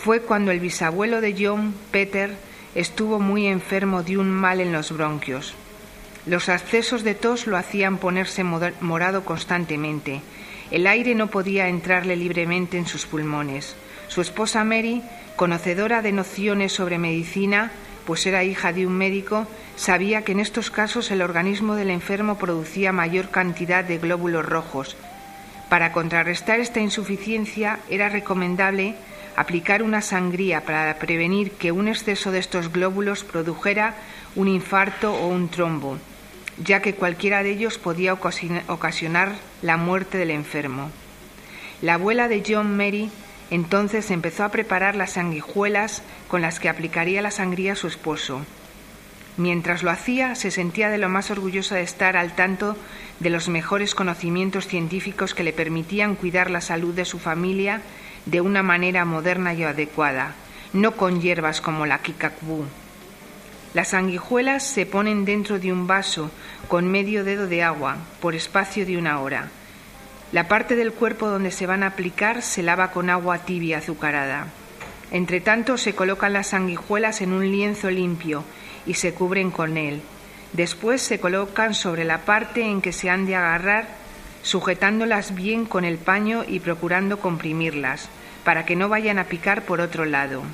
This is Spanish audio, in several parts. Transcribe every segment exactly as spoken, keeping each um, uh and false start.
fue cuando el bisabuelo de John, Peter, estuvo muy enfermo de un mal en los bronquios. Los accesos de tos lo hacían ponerse morado constantemente. El aire no podía entrarle libremente en sus pulmones. Su esposa Mary, conocedora de nociones sobre medicina, pues era hija de un médico, sabía que en estos casos el organismo del enfermo producía mayor cantidad de glóbulos rojos. Para contrarrestar esta insuficiencia era recomendable aplicar una sangría para prevenir que un exceso de estos glóbulos produjera un infarto o un trombo, ya que cualquiera de ellos podía ocasionar la muerte del enfermo. La abuela de John, Mary, entonces empezó a preparar las sanguijuelas con las que aplicaría la sangría a su esposo. Mientras lo hacía, se sentía de lo más orgullosa de estar al tanto de los mejores conocimientos científicos que le permitían cuidar la salud de su familia de una manera moderna y adecuada, no con hierbas como la kikapú. Las sanguijuelas se ponen dentro de un vaso con medio dedo de agua por espacio de una hora. La parte del cuerpo donde se van a aplicar se lava con agua tibia azucarada. Entre tanto, se colocan las sanguijuelas en un lienzo limpio y se cubren con él. Después se colocan sobre la parte en que se han de agarrar, sujetándolas bien con el paño y procurando comprimirlas, para que no vayan a picar por otro lado.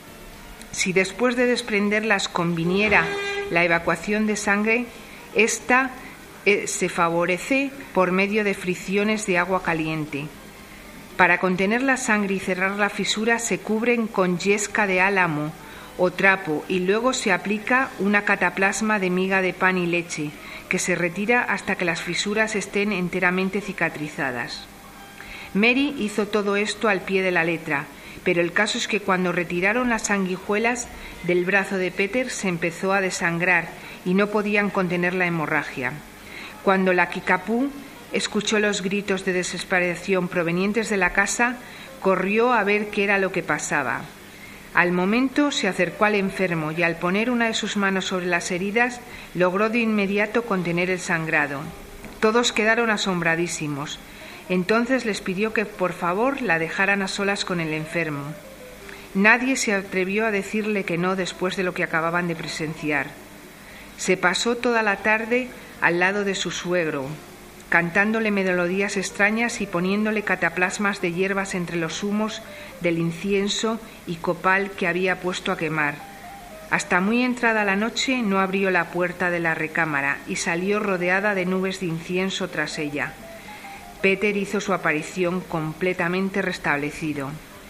Si después de desprenderlas conviniera la evacuación de sangre, esta eh, se favorece por medio de fricciones de agua caliente. Para contener la sangre y cerrar la fisura se cubren con yesca de álamo o trapo y luego se aplica una cataplasma de miga de pan y leche que se retira hasta que las fisuras estén enteramente cicatrizadas. Mary hizo todo esto al pie de la letra, pero el caso es que cuando retiraron las sanguijuelas del brazo de Peter se empezó a desangrar y no podían contener la hemorragia. Cuando la kikapú escuchó los gritos de desesperación provenientes de la casa, corrió a ver qué era lo que pasaba. Al momento se acercó al enfermo y al poner una de sus manos sobre las heridas logró de inmediato contener el sangrado. Todos quedaron asombradísimos. Entonces les pidió que por favor la dejaran a solas con el enfermo. Nadie se atrevió a decirle que no después de lo que acababan de presenciar. Se pasó toda la tarde al lado de su suegro, cantándole melodías extrañas y poniéndole cataplasmas de hierbas entre los humos del incienso y copal que había puesto a quemar. Hasta muy entrada la noche no abrió la puerta de la recámara y salió rodeada de nubes de incienso tras ella. Peter hizo su aparición completamente restablecido.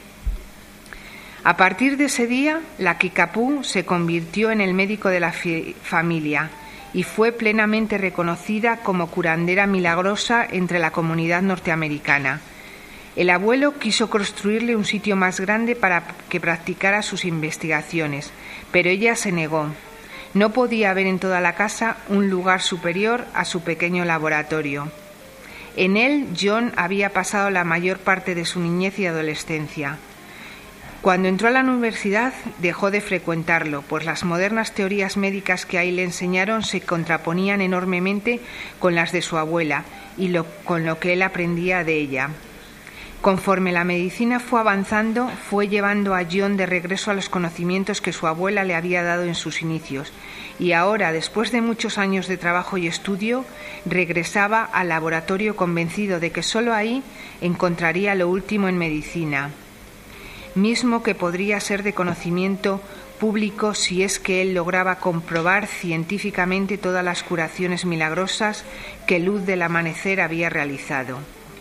A partir de ese día, la kikapú se convirtió en el médico de la familia y fue plenamente reconocida como curandera milagrosa entre la comunidad norteamericana. El abuelo quiso construirle un sitio más grande para que practicara sus investigaciones, pero ella se negó. No podía haber en toda la casa un lugar superior a su pequeño laboratorio. En él, John había pasado la mayor parte de su niñez y adolescencia. Cuando entró a la universidad, dejó de frecuentarlo, pues las modernas teorías médicas que ahí le enseñaron se contraponían enormemente con las de su abuela y lo, con lo que él aprendía de ella. Conforme la medicina fue avanzando, fue llevando a John de regreso a los conocimientos que su abuela le había dado en sus inicios, y ahora, después de muchos años de trabajo y estudio, regresaba al laboratorio convencido de que solo ahí encontraría lo último en medicina, mismo que podría ser de conocimiento público si es que él lograba comprobar científicamente todas las curaciones milagrosas que Luz del Amanecer había realizado.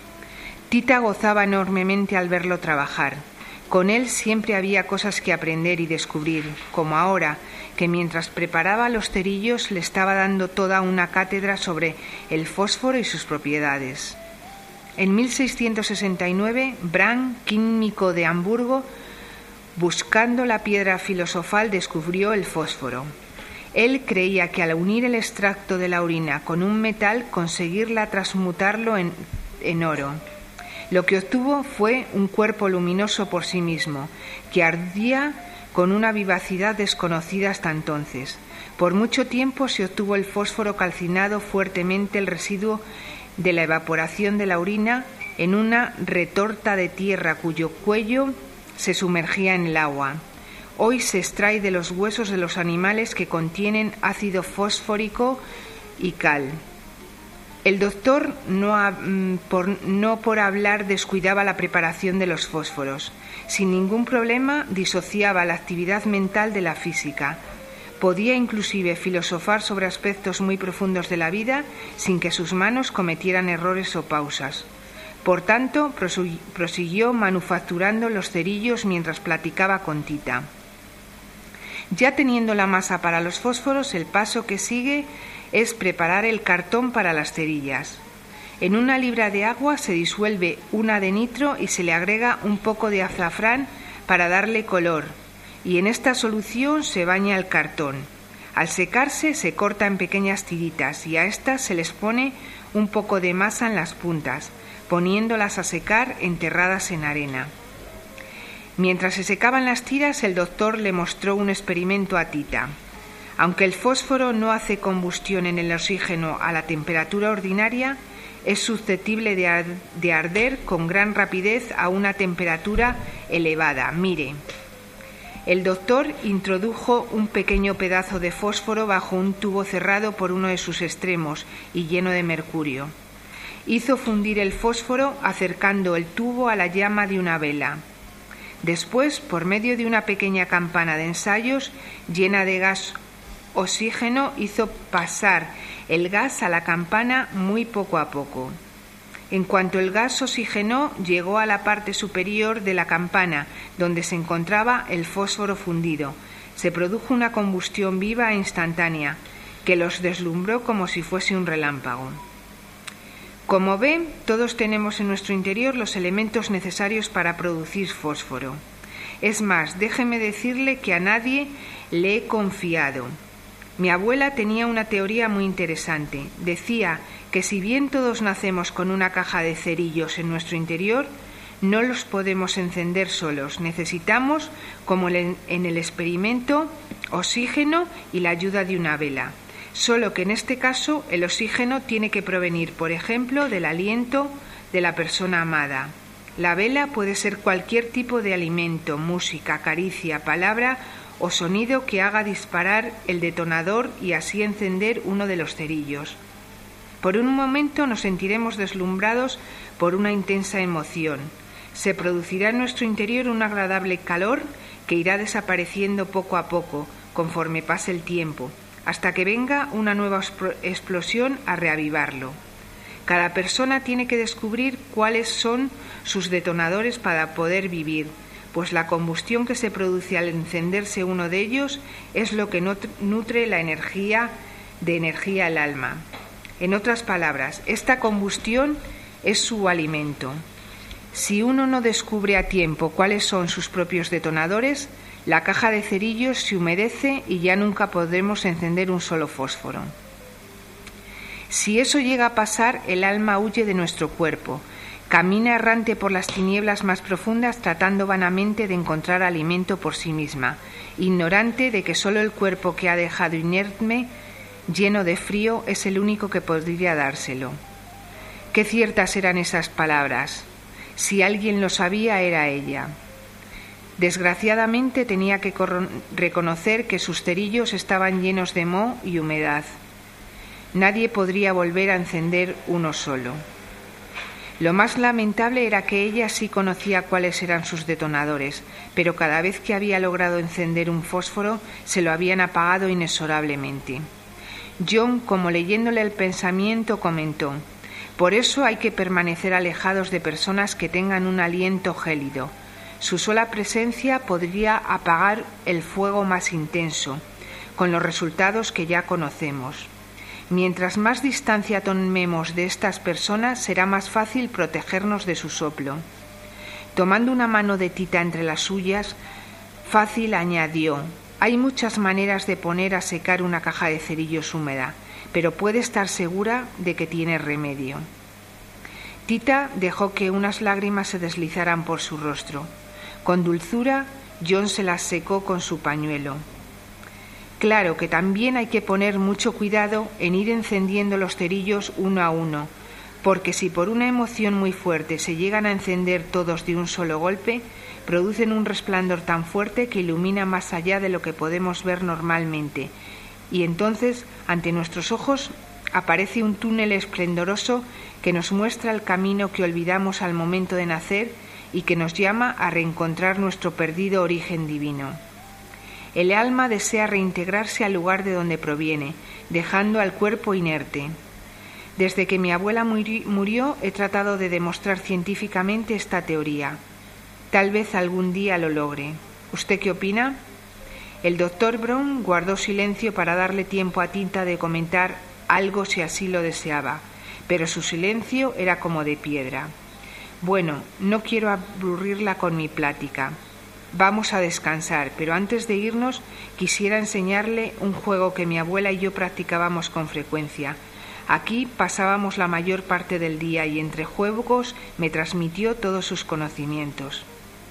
Tita gozaba enormemente al verlo trabajar. Con él siempre había cosas que aprender y descubrir, como ahora, que mientras preparaba los cerillos le estaba dando toda una cátedra sobre el fósforo y sus propiedades. En mil seiscientos sesenta y nueve, Brand, químico de Hamburgo, buscando la piedra filosofal, descubrió el fósforo. Él creía que al unir el extracto de la orina con un metal, conseguirla transmutarlo en, en oro. Lo que obtuvo fue un cuerpo luminoso por sí mismo, que ardía con una vivacidad desconocida hasta entonces. Por mucho tiempo se obtuvo el fósforo calcinado fuertemente, el residuo de la evaporación de la orina, en una retorta de tierra cuyo cuello se sumergía en el agua. Hoy se extrae de los huesos de los animales que contienen ácido fosfórico y cal. El doctor, no, ha, por, no por hablar, descuidaba la preparación de los fósforos. Sin ningún problema disociaba la actividad mental de la física. Podía inclusive filosofar sobre aspectos muy profundos de la vida sin que sus manos cometieran errores o pausas. Por tanto, prosiguió manufacturando los cerillos mientras platicaba con Tita. Ya teniendo la masa para los fósforos, el paso que sigue es preparar el cartón para las cerillas. En una libra de agua se disuelve una de nitro y se le agrega un poco de azafrán para darle color, y en esta solución se baña el cartón. Al secarse se corta en pequeñas tiritas y a estas se les pone un poco de masa en las puntas, poniéndolas a secar enterradas en arena. Mientras se secaban las tiras, el doctor le mostró un experimento a Tita. Aunque el fósforo no hace combustión en el oxígeno a la temperatura ordinaria, es susceptible de, ar- de arder con gran rapidez a una temperatura elevada. Mire. El doctor introdujo un pequeño pedazo de fósforo bajo un tubo cerrado por uno de sus extremos y lleno de mercurio. Hizo fundir el fósforo acercando el tubo a la llama de una vela. Después, por medio de una pequeña campana de ensayos llena de gas oxígeno, hizo pasar el gas a la campana muy poco a poco. En cuanto el gas oxigenó, llegó a la parte superior de la campana, donde se encontraba el fósforo fundido. Se produjo una combustión viva e instantánea, que los deslumbró como si fuese un relámpago. Como ven, todos tenemos en nuestro interior los elementos necesarios para producir fósforo. Es más, déjeme decirle que a nadie le he confiado. Mi abuela tenía una teoría muy interesante. Decía que si bien todos nacemos con una caja de cerillos en nuestro interior, no los podemos encender solos. Necesitamos, como en el experimento, oxígeno y la ayuda de una vela. Solo que en este caso el oxígeno tiene que provenir, por ejemplo, del aliento de la persona amada. La vela puede ser cualquier tipo de alimento, música, caricia, palabra o sonido que haga disparar el detonador y así encender uno de los cerillos. Por un momento nos sentiremos deslumbrados por una intensa emoción. Se producirá en nuestro interior un agradable calor que irá desapareciendo poco a poco, conforme pase el tiempo, hasta que venga una nueva explosión a reavivarlo. Cada persona tiene que descubrir cuáles son sus detonadores para poder vivir, pues la combustión que se produce al encenderse uno de ellos es lo que nutre la energía de energía al alma. En otras palabras, esta combustión es su alimento. Si uno no descubre a tiempo cuáles son sus propios detonadores, la caja de cerillos se humedece y ya nunca podremos encender un solo fósforo. Si eso llega a pasar, el alma huye de nuestro cuerpo, camina errante por las tinieblas más profundas tratando vanamente de encontrar alimento por sí misma, ignorante de que solo el cuerpo que ha dejado inerme, lleno de frío, es el único que podría dárselo. Qué ciertas eran esas palabras. Si alguien lo sabía, era ella. Desgraciadamente tenía que reconocer que sus cerillos estaban llenos de moho y humedad. Nadie podría volver a encender uno solo. Lo más lamentable era que ella sí conocía cuáles eran sus detonadores, pero cada vez que había logrado encender un fósforo, se lo habían apagado inexorablemente. John, como leyéndole el pensamiento, comentó: «Por eso hay que permanecer alejados de personas que tengan un aliento gélido. Su sola presencia podría apagar el fuego más intenso, con los resultados que ya conocemos. Mientras más distancia tomemos de estas personas, será más fácil protegernos de su soplo». Tomando una mano de Tita entre las suyas, fácil añadió: «Hay muchas maneras de poner a secar una caja de cerillos húmeda, pero puede estar segura de que tiene remedio». Tita dejó que unas lágrimas se deslizaran por su rostro. Con dulzura, John se las secó con su pañuelo. Claro que también hay que poner mucho cuidado en ir encendiendo los cerillos uno a uno, porque si por una emoción muy fuerte se llegan a encender todos de un solo golpe, producen un resplandor tan fuerte que ilumina más allá de lo que podemos ver normalmente, y entonces ante nuestros ojos aparece un túnel esplendoroso que nos muestra el camino que olvidamos al momento de nacer y que nos llama a reencontrar nuestro perdido origen divino. El alma desea reintegrarse al lugar de donde proviene, dejando al cuerpo inerte. Desde que mi abuela murió he tratado de demostrar científicamente esta teoría. Tal vez algún día lo logre. ¿Usted qué opina? El doctor Brown guardó silencio para darle tiempo a Tita de comentar algo si así lo deseaba, pero su silencio era como de piedra. Bueno, no quiero aburrirla con mi plática. Vamos a descansar, pero antes de irnos quisiera enseñarle un juego que mi abuela y yo practicábamos con frecuencia. Aquí pasábamos la mayor parte del día y entre juegos me transmitió todos sus conocimientos.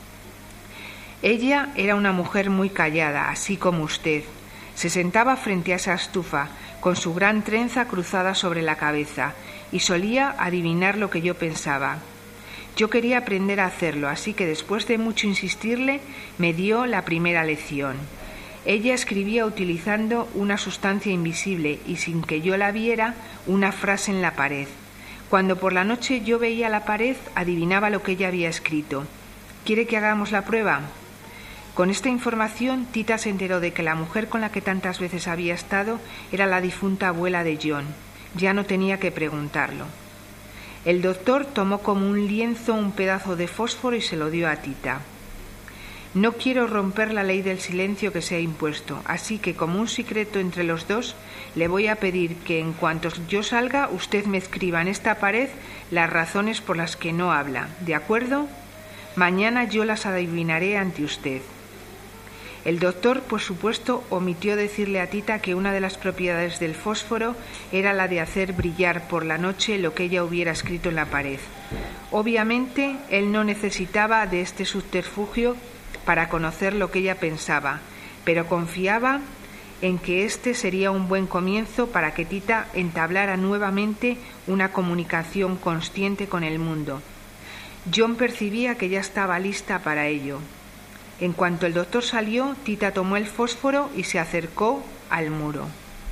Ella era una mujer muy callada, así como usted. Se sentaba frente a esa estufa, con su gran trenza cruzada sobre la cabeza, y solía adivinar lo que yo pensaba. Yo quería aprender a hacerlo, así que después de mucho insistirle, me dio la primera lección. Ella escribía utilizando una sustancia invisible y sin que yo la viera, una frase en la pared. Cuando por la noche yo veía la pared, adivinaba lo que ella había escrito. ¿Quiere que hagamos la prueba? Con esta información, Tita se enteró de que la mujer con la que tantas veces había estado era la difunta abuela de John. Ya no tenía que preguntarlo. El doctor tomó como un lienzo un pedazo de fósforo y se lo dio a Tita. No quiero romper la ley del silencio que se ha impuesto, así que como un secreto entre los dos, le voy a pedir que en cuanto yo salga, usted me escriba en esta pared las razones por las que no habla. ¿De acuerdo? Mañana yo las adivinaré ante usted. El doctor, por supuesto, omitió decirle a Tita que una de las propiedades del fósforo era la de hacer brillar por la noche lo que ella hubiera escrito en la pared. Obviamente, él no necesitaba de este subterfugio para conocer lo que ella pensaba, pero confiaba en que este sería un buen comienzo para que Tita entablara nuevamente una comunicación consciente con el mundo. John percibía que ya estaba lista para ello. En cuanto el doctor salió, Tita tomó el fósforo y se acercó al muro.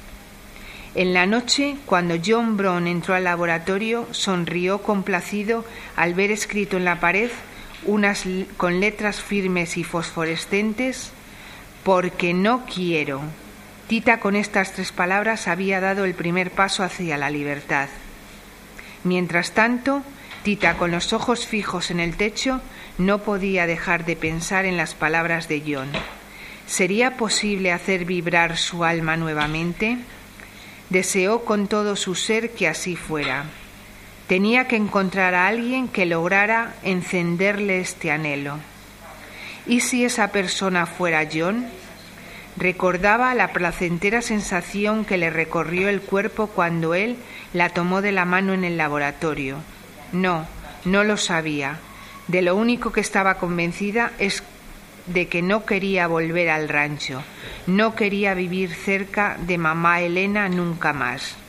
En la noche, cuando John Brown entró al laboratorio, sonrió complacido al ver escrito en la pared, unas con letras firmes y fosforescentes, «Porque no quiero». Tita con estas tres palabras había dado el primer paso hacia la libertad. Mientras tanto, Tita, con los ojos fijos en el techo, no podía dejar de pensar en las palabras de John. ¿Sería posible hacer vibrar su alma nuevamente? Deseó con todo su ser que así fuera. Tenía que encontrar a alguien que lograra encenderle este anhelo. ¿Y si esa persona fuera John? Recordaba la placentera sensación que le recorrió el cuerpo cuando él la tomó de la mano en el laboratorio. No, no lo sabía. De lo único que estaba convencida es de que no quería volver al rancho. No quería vivir cerca de mamá Elena nunca más.